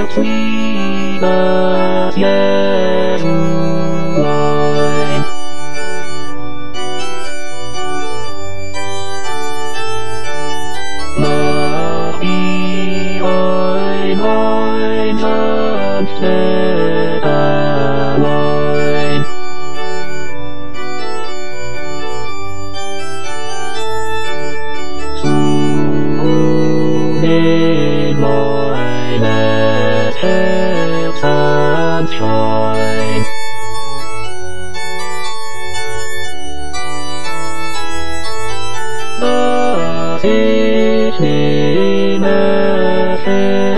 Liebes Jesulein. Mach wie ein sanftes Bäuerlein. Zu den meines Herzens Schein. Dass ich nehme